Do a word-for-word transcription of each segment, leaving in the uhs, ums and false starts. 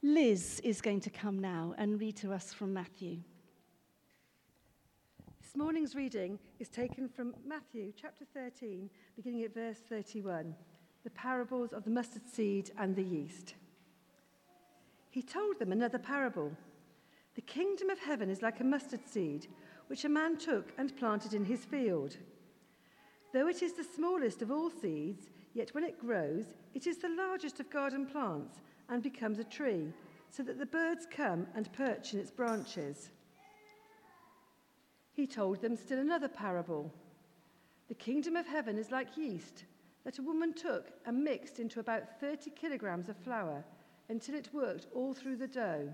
Liz is going to come now and read to us from Matthew. This morning's reading is taken from Matthew chapter thirteen, beginning at verse thirty-one, the parables of the mustard seed and the yeast. He told them another parable. The kingdom of heaven is like a mustard seed, which a man took and planted in his field. Though it is the smallest of all seeds, yet when it grows, it is the largest of garden plants and becomes a tree, so that the birds come and perch in its branches. He told them still another parable. The kingdom of heaven is like yeast that a woman took and mixed into about thirty kilograms of flour until it worked all through the dough.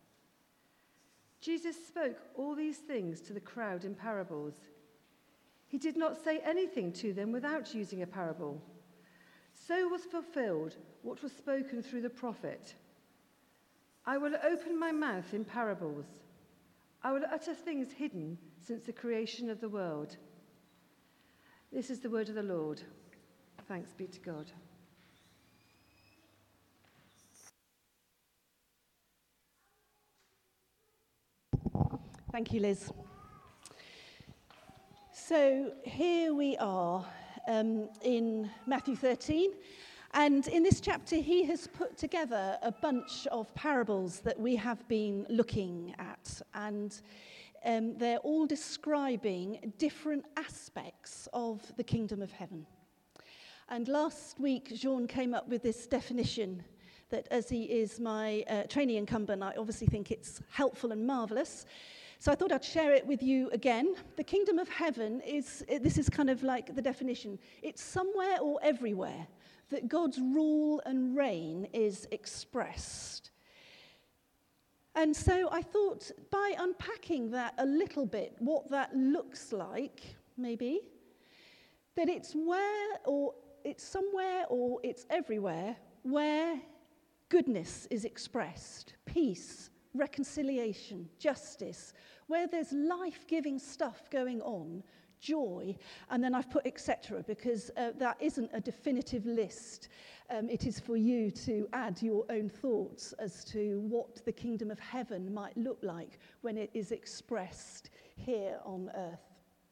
Jesus spoke all these things to the crowd in parables. He did not say anything to them without using a parable. So was fulfilled what was spoken through the prophet. I will open my mouth in parables. I will utter things hidden since the creation of the world. This is the word of the Lord. Thanks be to God. Thank you, Liz. So here we are um, in Matthew thirteen, and in this chapter he has put together a bunch of parables that we have been looking at, and um, they're all describing different aspects of the kingdom of heaven. And last week Jean came up with this definition that, as he is my uh, trainee incumbent, I obviously think it's helpful and marvellous. So I thought I'd share it with you again. The kingdom of heaven is, this is kind of like the definition. It's somewhere or everywhere that God's rule and reign is expressed. And so I thought, by unpacking that a little bit, what that looks like, maybe, that it's where, or it's somewhere, or it's everywhere, where goodness is expressed, peace, reconciliation, justice, where there's life-giving stuff going on, joy, and then I've put et cetera because uh, that isn't a definitive list. Um, it is for you to add your own thoughts as to what the kingdom of heaven might look like when it is expressed here on earth.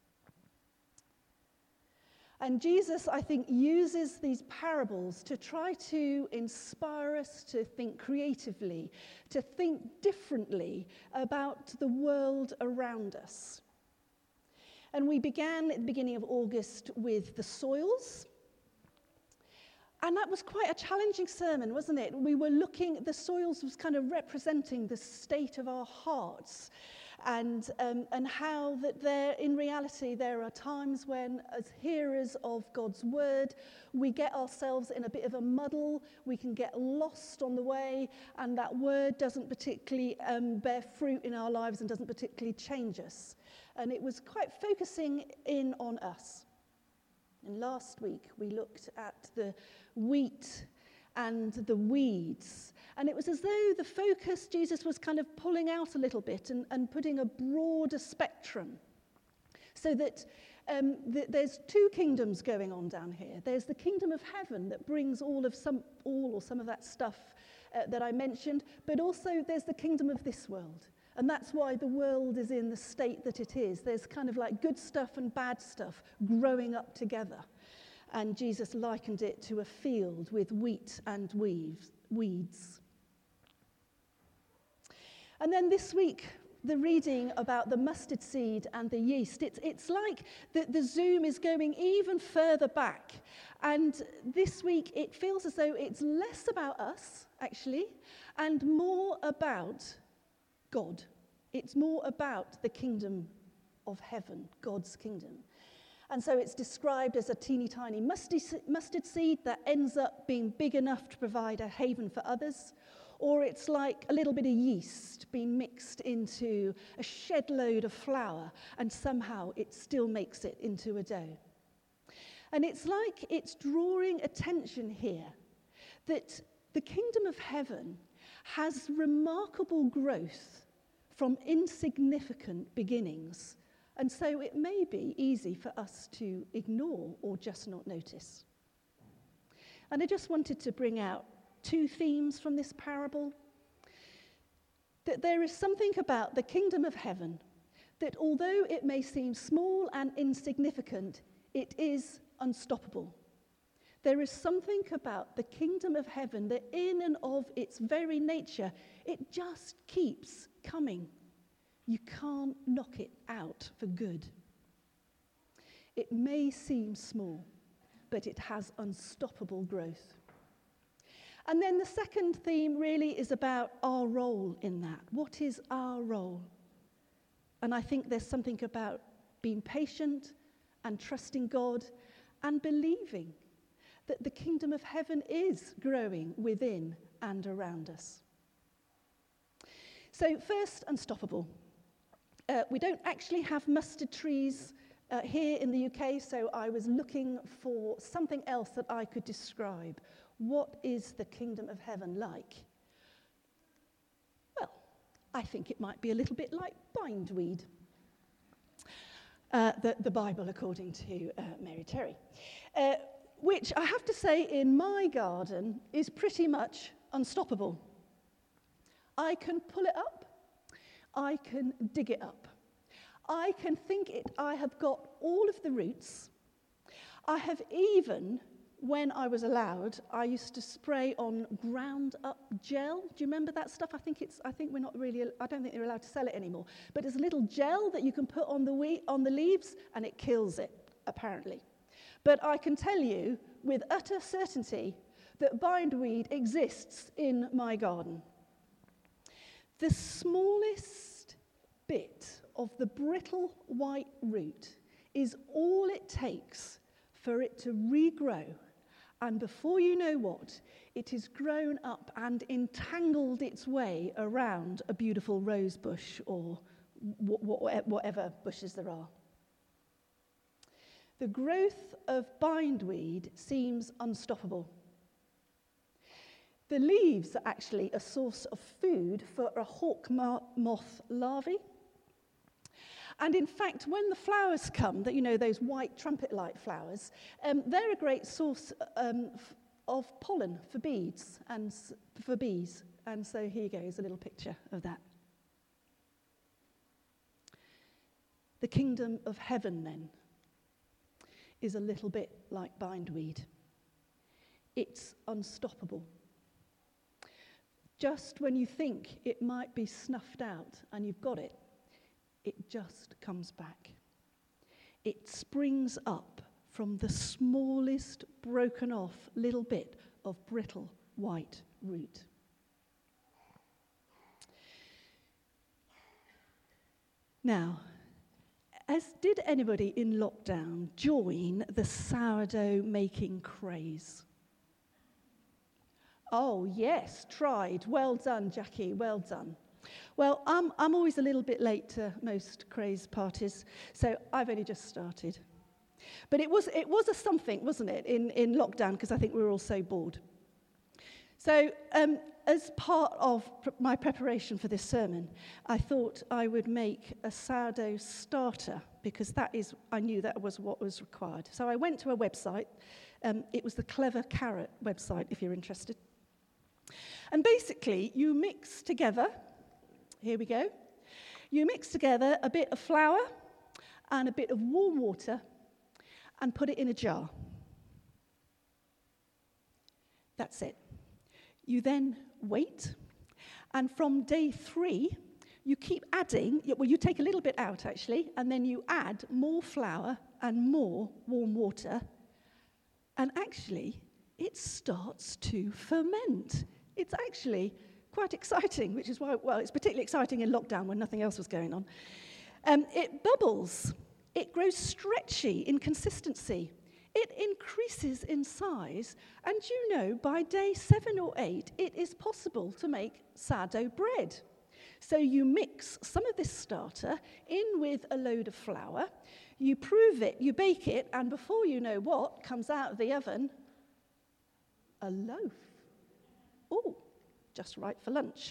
And Jesus, I think, uses these parables to try to inspire us to think creatively, to think differently about the world around us. And we began at the beginning of August with the soils. And that was quite a challenging sermon, wasn't it? We were looking, the soils was kind of representing the state of our hearts. And um, and how that there, in reality, there are times when, as hearers of God's word, we get ourselves in a bit of a muddle, we can get lost on the way, and that word doesn't particularly um, bear fruit in our lives and doesn't particularly change us. And it was quite focusing in on us. And last week, we looked at the wheat and the weeds. And it was as though the focus, Jesus was kind of pulling out a little bit and, and putting a broader spectrum. So that um, th- there's two kingdoms going on down here. There's the kingdom of heaven that brings all of some, all or some of that stuff uh, that I mentioned, but also there's the kingdom of this world. And that's why the world is in the state that it is. There's kind of like good stuff and bad stuff growing up together. And Jesus likened it to a field with wheat and weaves, weeds. And then this week, the reading about the mustard seed and the yeast, it's, it's like the, the zoom is going even further back. And this week, it feels as though it's less about us, actually, and more about God. It's more about the kingdom of heaven, God's kingdom. And so it's described as a teeny tiny mustard seed that ends up being big enough to provide a haven for others. Or it's like a little bit of yeast being mixed into a shed load of flour, and somehow it still makes it into a dough. And it's like it's drawing attention here that the kingdom of heaven has remarkable growth from insignificant beginnings. And so it may be easy for us to ignore or just not notice. And I just wanted to bring out two themes from this parable. that there is something about the kingdom of heaven that although it may seem small and insignificant, it is unstoppable. There is something about the kingdom of heaven that in and of its very nature, it just keeps coming. You can't knock it out for good. It may seem small, but it has unstoppable growth. And then the second theme really is about our role in that. What is our role? And I think there's something about being patient and trusting God and believing that the kingdom of heaven is growing within and around us. So first, unstoppable. Uh, we don't actually have mustard trees uh, here in the U K, so I was looking for something else that I could describe. What is the kingdom of heaven like? Well, I think it might be a little bit like bindweed. Uh, the, the Bible, according to uh, Mary Terry. Uh, which I have to say in my garden is pretty much unstoppable. I can pull it up, I can dig it up, I can think it, I have got all of the roots. I have even, when I was allowed, I used to spray on ground up gel. Do you remember that stuff? I think it's, I think we're not really, I don't think they're allowed to sell it anymore. But it's a little gel that you can put on the wheat, on the leaves, and it kills it, apparently. But I can tell you with utter certainty that bindweed exists in my garden. The smallest bit of the brittle white root is all it takes for it to regrow. And before you know what, it has grown up and entangled its way around a beautiful rose bush or whatever bushes there are. The growth of bindweed seems unstoppable. The leaves are actually a source of food for a hawk moth larvae. And in fact, when the flowers come, that you know, those white trumpet-like flowers, um, they're a great source um, f- of pollen for bees and s- for bees. And so here you go, here's a little picture of that. The kingdom of heaven, then, is a little bit like bindweed. It's unstoppable. Just when you think it might be snuffed out and you've got it, it just comes back. It springs up from the smallest broken off little bit of brittle white root. Now, as did anybody in lockdown join the sourdough making craze? Oh, yes, tried. Well done, Jackie, well done. Well, I'm, I'm always a little bit late to most craze parties, so I've only just started. But it was it was a something, wasn't it, in, in lockdown, because I think we were all so bored. So um, as part of pr- my preparation for this sermon, I thought I would make a sourdough starter, because that is, I knew that was what was required. So I went to a website. Um, it was the Clever Carrot website, if you're interested. And basically, you mix together, here we go, you mix together a bit of flour and a bit of warm water and put it in a jar. That's it. You then wait, and from day three, you keep adding, well, you take a little bit out, actually, and then you add more flour and more warm water, and actually, it starts to ferment. It's actually quite exciting, which is why, well, it's particularly exciting in lockdown when nothing else was going on. Um, it bubbles. It grows stretchy in consistency. It increases in size. And you know, by day seven or eight, it is possible to make sourdough bread. So you mix some of this starter in with a load of flour, you prove it, you bake it, and before you know what comes out of the oven, a loaf. Oh, just right for lunch.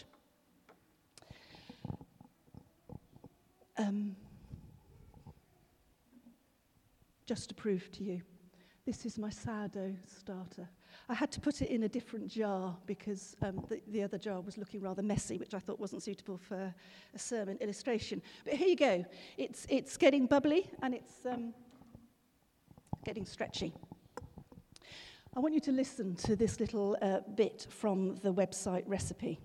Um, just to prove to you This is my sourdough starter. I had to put it in a different jar because um, the, the other jar was looking rather messy, which I thought wasn't suitable for a sermon illustration. But here you go. It's, it's getting bubbly and it's um, getting stretchy. I want you to listen to this little uh, bit from the website recipe.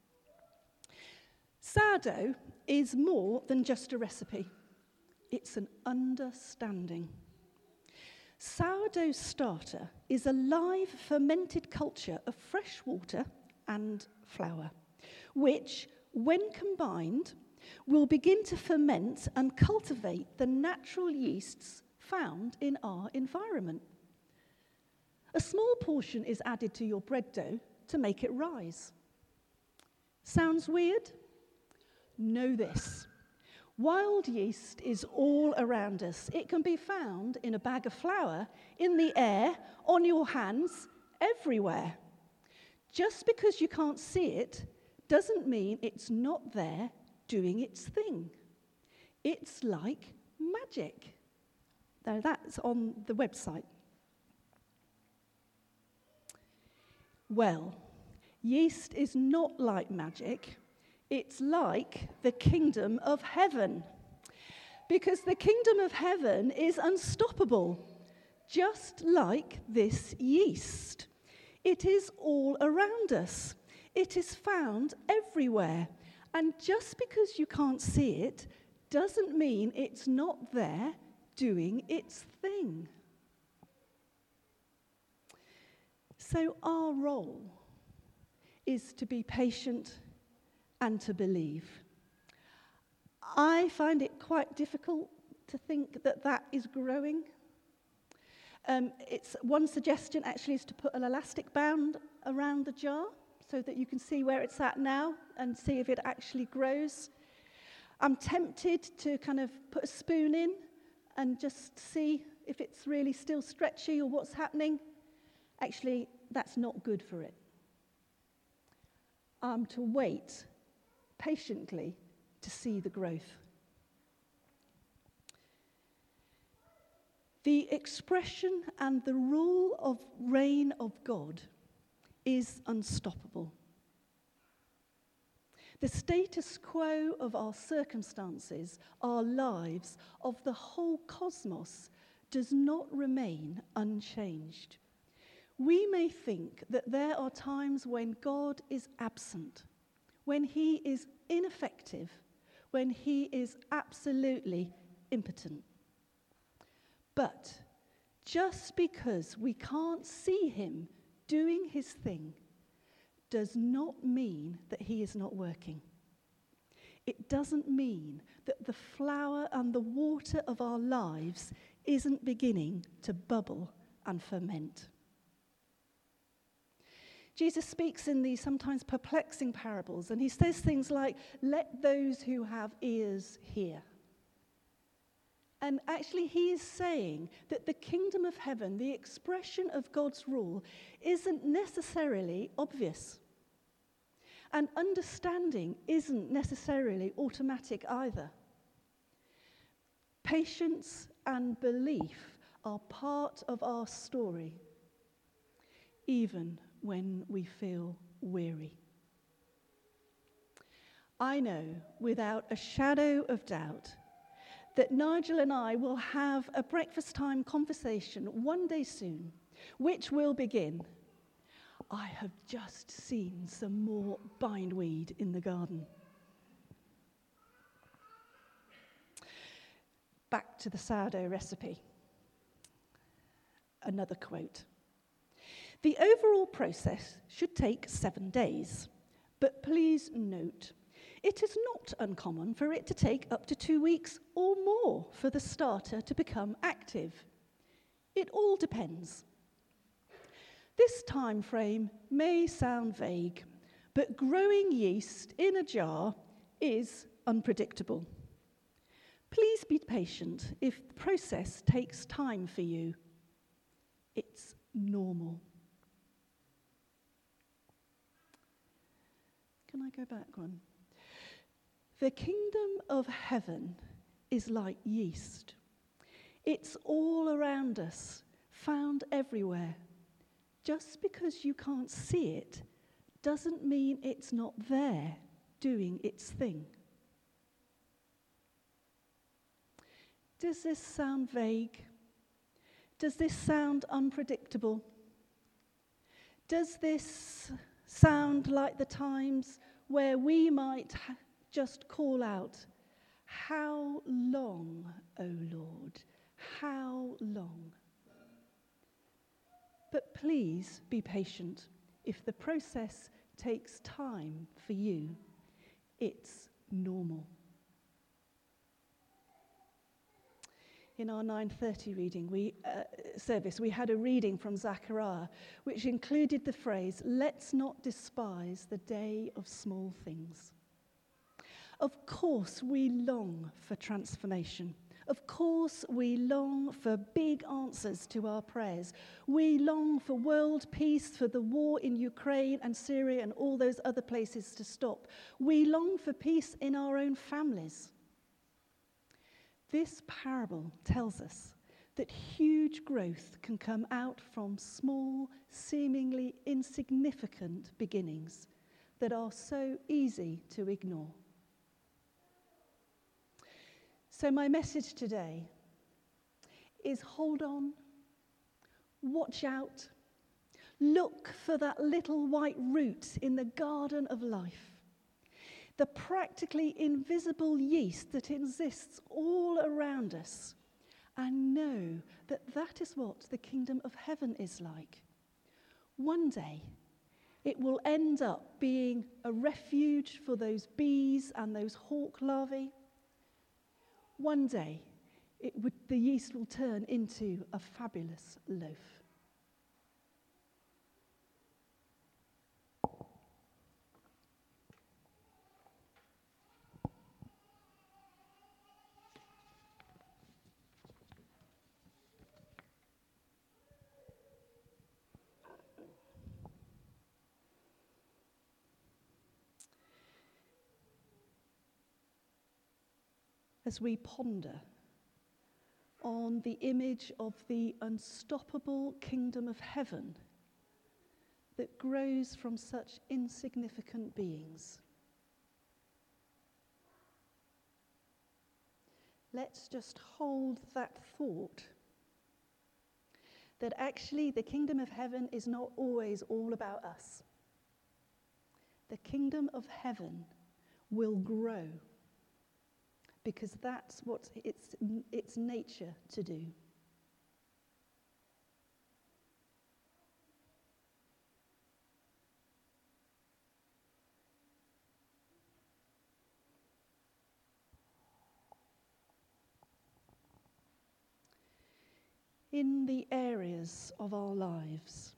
Sourdough is more than just a recipe. It's an understanding. Sourdough starter is a live fermented culture of fresh water and flour, which, when combined, will begin to ferment and cultivate the natural yeasts found in our environment. A small portion is added to your bread dough to make it rise. Sounds weird? Know this. Wild yeast is all around us. It can be found in a bag of flour, in the air, on your hands, everywhere. Just because you can't see it doesn't mean it's not there doing its thing. It's like magic. Now, that's on the website. Well, yeast is not like magic. It's like the kingdom of heaven. Because the kingdom of heaven is unstoppable, just like this yeast. It is all around us. It is found everywhere. And just because you can't see it doesn't mean it's not there doing its thing. So our role is to be patient and to believe. I find it quite difficult to think that that is growing. Um, it's one suggestion actually is to put an elastic band around the jar so that you can see where it's at now and see if it actually grows. I'm tempted to kind of put a spoon in and just see if it's really still stretchy or what's happening. Actually, that's not good for it. I'm to wait patiently to see the growth. The expression and the rule of reign of God is unstoppable. The status quo of our circumstances, our lives, of the whole cosmos does not remain unchanged. We may think that there are times when God is absent, when he is ineffective, when he is absolutely impotent. But just because we can't see him doing his thing does not mean that he is not working. It doesn't mean that the flour and the water of our lives isn't beginning to bubble and ferment. Jesus speaks in these sometimes perplexing parables, and he says things like, "Let those who have ears hear." And actually, he is saying that the kingdom of heaven, the expression of God's rule, isn't necessarily obvious. And understanding isn't necessarily automatic either. Patience and belief are part of our story, even when we feel weary. I know without a shadow of doubt that Nigel and I will have a breakfast time conversation one day soon, which will begin, "I have just seen some more bindweed in the garden." Back to the sourdough recipe. Another quote. "The overall process should take seven days, but please note, it is not uncommon for it to take up to two weeks or more for the starter to become active. It all depends. This time frame may sound vague, but growing yeast in a jar is unpredictable. Please be patient if the process takes time for you. It's normal." Can I go back one? The kingdom of heaven is like yeast. It's all around us, found everywhere. Just because you can't see it doesn't mean it's not there doing its thing. Does this sound vague? Does this sound unpredictable? Does this sound like the times where we might ha- just call out, "How long, O Lord? How long?" But please be patient. If the process takes time for you, it's normal. In our nine thirty reading we, uh, service, we had a reading from Zechariah, which included the phrase, "Let's not despise the day of small things." Of course, we long for transformation. Of course, we long for big answers to our prayers. We long for world peace, for the war in Ukraine and Syria and all those other places to stop. We long for peace in our own families. This parable tells us that huge growth can come out from small, seemingly insignificant beginnings that are so easy to ignore. So my message today is hold on, watch out, look for that little white root in the garden of life, the practically invisible yeast that exists all around us, and know that that is what the kingdom of heaven is like. One day, it will end up being a refuge for those bees and those hawk larvae. One day, it would, the yeast will turn into a fabulous loaf. As we ponder on the image of the unstoppable kingdom of heaven that grows from such insignificant beings, let's just hold that thought that actually the kingdom of heaven is not always all about us. The kingdom of heaven will grow, because that's what it's, its nature to do. In the areas of our lives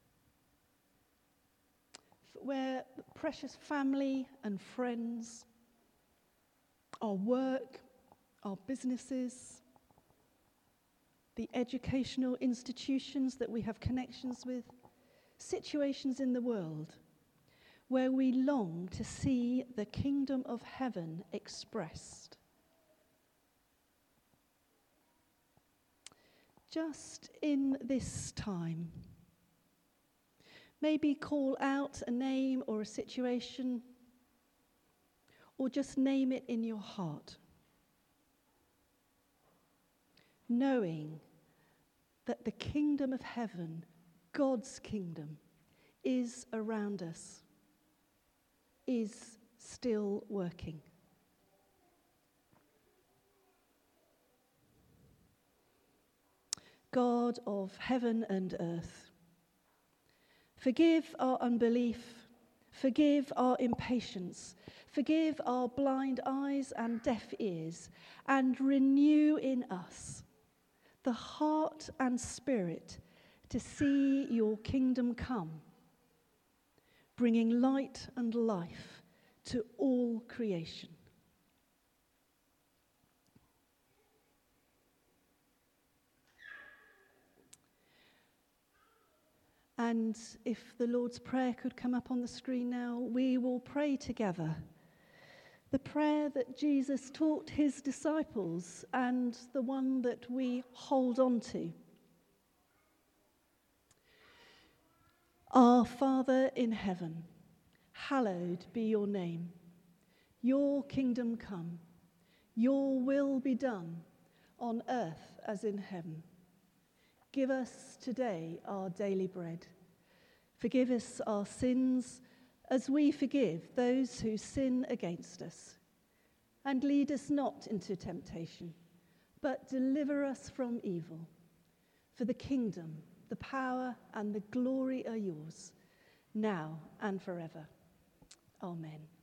where precious family and friends, our work, our businesses, the educational institutions that we have connections with, situations in the world where we long to see the kingdom of heaven expressed. Just in this time, maybe call out a name or a situation, or just name it in your heart, knowing that the kingdom of heaven, God's kingdom, is around us, is still working. God of heaven and earth, forgive our unbelief, forgive our impatience, forgive our blind eyes and deaf ears, and renew in us the heart and spirit to see your kingdom come, bringing light and life to all creation. And if the Lord's Prayer could come up on the screen now, we will pray together. The prayer that Jesus taught his disciples and the one that we hold on to. Our Father in heaven, hallowed be your name. Your kingdom come, your will be done, on earth as in heaven. Give us today our daily bread. Forgive us our sins as we forgive those who sin against us. And lead us not into temptation, but deliver us from evil. For the kingdom, the power, and the glory are yours, now and forever. Amen.